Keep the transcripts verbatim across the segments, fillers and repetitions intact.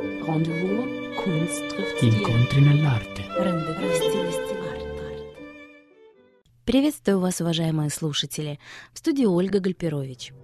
Rendezvous, Kunst trifft Incontri nell'arte. Rendezvous, стилистика. Приветствую вас, уважаемые слушатели. В студии Ольга Гальперович.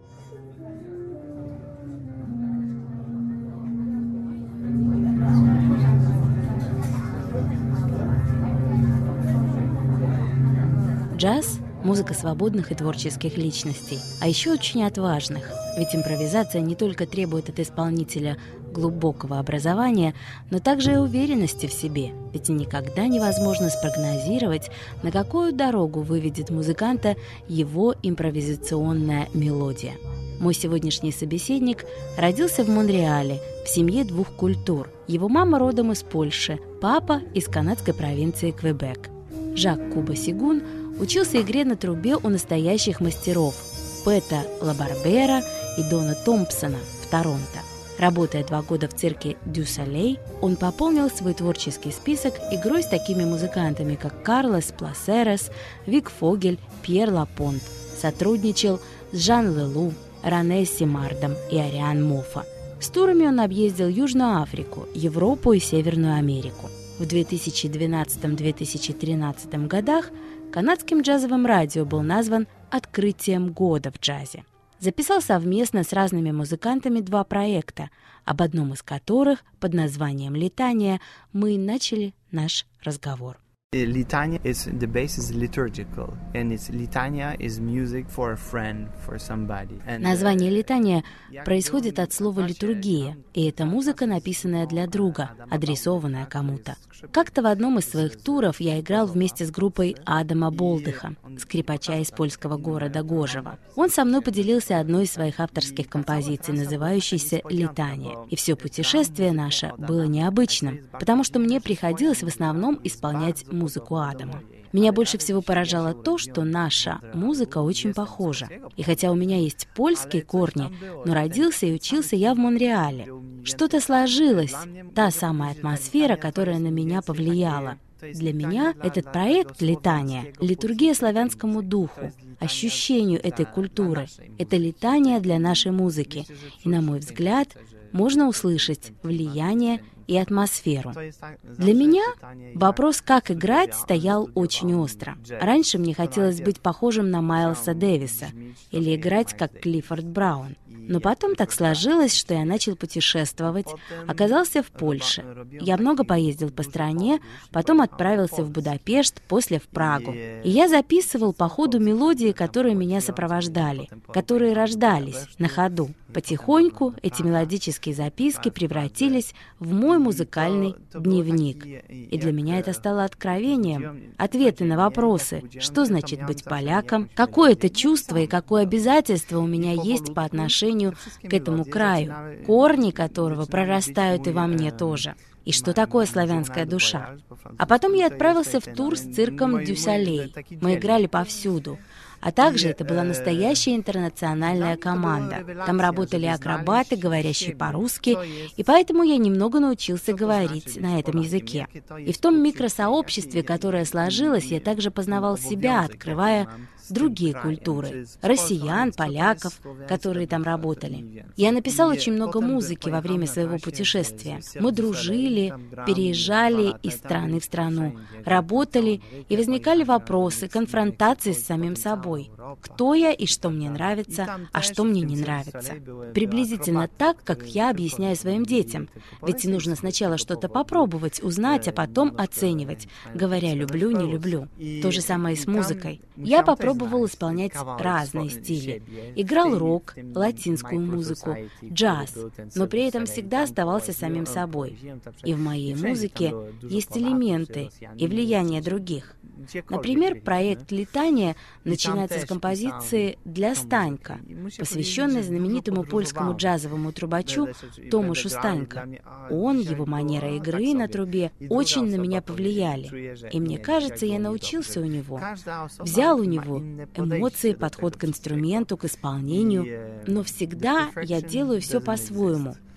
Джаз – музыка свободных и творческих личностей, а еще очень отважных, ведь импровизация не только требует от исполнителя глубокого образования, но также и уверенности в себе, ведь никогда невозможно спрогнозировать, на какую дорогу выведет музыканта его импровизационная мелодия. Мой сегодняшний собеседник родился в Монреале, в семье двух культур. Его мама родом из Польши, папа – из канадской провинции Квебек. Жак Куба-Сигун учился игре на трубе у настоящих мастеров Пэта Лабарбера и Дона Томпсона в Торонто. Работая два года в цирке Дю Солей, он пополнил свой творческий список игрой с такими музыкантами, как Карлос Пласерес, Вик Фогель, Пьер Лапонт. Сотрудничал с Жан Лелу, Рене Симардом и Ариан Моффа. С турами он объездил Южную Африку, Европу и Северную Америку. В две тысячи двенадцатом — две тысячи тринадцатом годах канадским джазовым радио был назван «Открытием года в джазе». Записал совместно с разными музыкантами два проекта, об одном из которых под названием «Летание» мы начали наш разговор. Litania is the base is liturgical, and it's litania is music for a friend, for somebody. And, Название «Летание» происходит от слова «литургия», и это музыка, написанная для друга, адресованная кому-то. Как-то в одном из своих туров я играл вместе с группой Адама Болдыха, скрипача из польского города Гожево. Он со мной поделился одной из своих авторских композиций, называющейся «Летание». И все путешествие наше было необычным, потому что мне приходилось в основном исполнять музыку Адама. Меня больше всего поражало то, что наша музыка очень похожа. И хотя у меня есть польские корни, но родился и учился я в Монреале. Что-то сложилось, та самая атмосфера, которая на меня повлияла. Для меня этот проект «Летание» — литургия славянскому духу, ощущению этой культуры. Это летание для нашей музыки. И, на мой взгляд, можно услышать влияние и атмосферу. Для меня вопрос, как играть, стоял очень остро. Раньше мне хотелось быть похожим на Майлса Дэвиса или играть как Клиффорд Браун. Но потом так сложилось, что я начал путешествовать, оказался в Польше. Я много поездил по стране, потом отправился в Будапешт, после в Прагу. И я записывал по ходу мелодии, которые меня сопровождали, которые рождались на ходу. Потихоньку эти мелодические записки превратились в мой музыкальный дневник. И для меня это стало откровением. Ответы на вопросы, что значит быть поляком, какое это чувство и какое обязательство у меня есть по отношению к этому краю, корни которого прорастают и во мне тоже. И что такое славянская душа? А потом я отправился в тур с цирком Дю Солей. Мы играли повсюду. А также это была настоящая интернациональная команда. Там работали акробаты, говорящие по-русски, и поэтому я немного научился говорить на этом языке. И в том микросообществе, которое сложилось, я также познавал себя, открывая другие культуры, россиян, поляков, которые там работали. Я написал очень много музыки во время своего путешествия. Мы дружили, переезжали из страны в страну, работали, и возникали вопросы, конфронтации с самим собой. Кто я и что мне нравится, а что мне не нравится. Приблизительно так, как я объясняю своим детям. Ведь нужно сначала что-то попробовать, узнать, а потом оценивать, говоря «люблю», «не люблю». То же самое и с музыкой. Я попробовала Пробовал исполнять разные стили. Играл рок, латинскую музыку, джаз, но при этом всегда оставался самим собой. И в моей музыке есть элементы и влияние других. Например, проект «Летание» начинается с композиции «Для Станька», посвященной знаменитому польскому джазовому трубачу Томашу Станька. Он, его манера игры на трубе очень на меня повлияли. И мне кажется, я научился у него. Взял у него эмоции, подход к инструменту, к исполнению, но всегда я делаю все по-своему.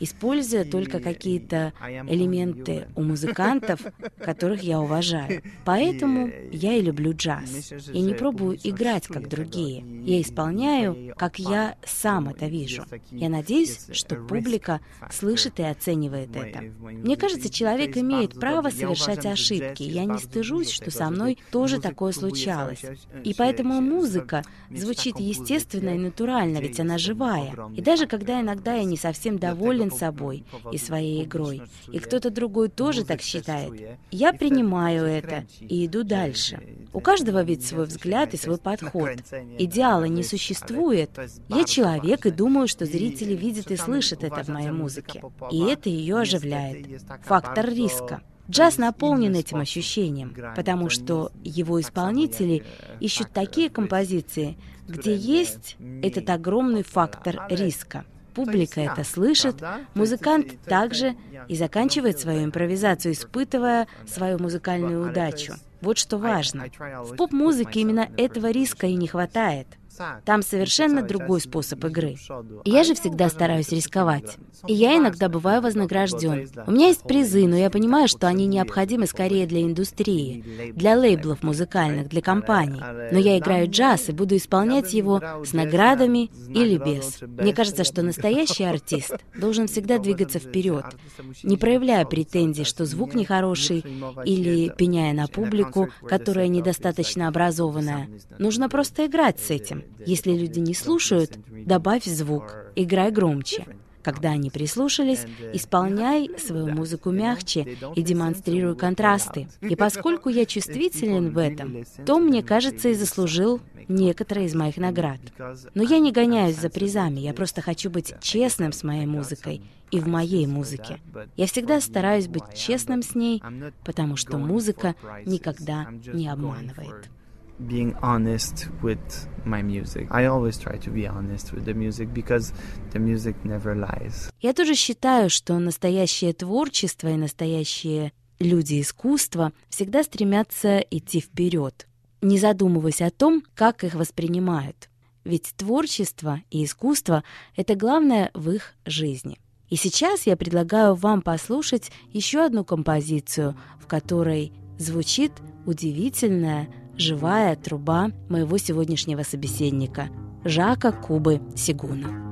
используя только какие-то элементы у музыкантов, которых я уважаю. Поэтому я и люблю джаз. Я не пробую играть, как другие. Я исполняю, как я сам это вижу. Я надеюсь, что публика слышит и оценивает это. Мне кажется, человек имеет право совершать ошибки. Я не стыжусь, что со мной тоже такое случалось. И поэтому музыка звучит естественно и натурально, ведь она живая. И даже когда иногда я не совсем доволен собой и своей игрой, и кто-то другой тоже так считает, я принимаю это и иду дальше. У каждого ведь свой взгляд и свой подход. Идеала не существует. Я человек и думаю, что зрители видят и слышат это в моей музыке. И это ее оживляет. Фактор риска. Джаз наполнен этим ощущением, потому что его исполнители ищут такие композиции, где есть этот огромный фактор риска. Публика это слышит, музыкант также и заканчивает свою импровизацию, испытывая свою музыкальную удачу. Вот что важно. В поп-музыке именно этого риска и не хватает. Там совершенно другой способ игры. Я же всегда стараюсь рисковать. И я иногда бываю вознагражден. У меня есть призы, но я понимаю, что они необходимы скорее для индустрии, для лейблов музыкальных, для компаний. Но я играю джаз и буду исполнять его с наградами или без. Мне кажется, что настоящий артист должен всегда двигаться вперед, не проявляя претензий, что звук нехороший, или пеняя на публику, которая недостаточно образованная. Нужно просто играть с этим. Если люди не слушают, добавь звук, играй громче. Когда они прислушались, исполняй свою музыку мягче и демонстрируй контрасты. И поскольку я чувствителен в этом, то, мне кажется, и заслужил некоторые из моих наград. Но я не гоняюсь за призами, я просто хочу быть честным с моей музыкой и в моей музыке. Я всегда стараюсь быть честным с ней, потому что музыка никогда не обманывает. Being honest with my music. I always try to be honest with the music because the music never lies. Я тоже считаю, что настоящее творчество и настоящие люди искусства всегда стремятся идти вперед, не задумываясь о том, как их воспринимают. Ведь творчество и искусство — это главное в их жизни. И сейчас я предлагаю вам послушать еще одну композицию, в которой звучит удивительная живая труба моего сегодняшнего собеседника Жака Кубы Сегуна.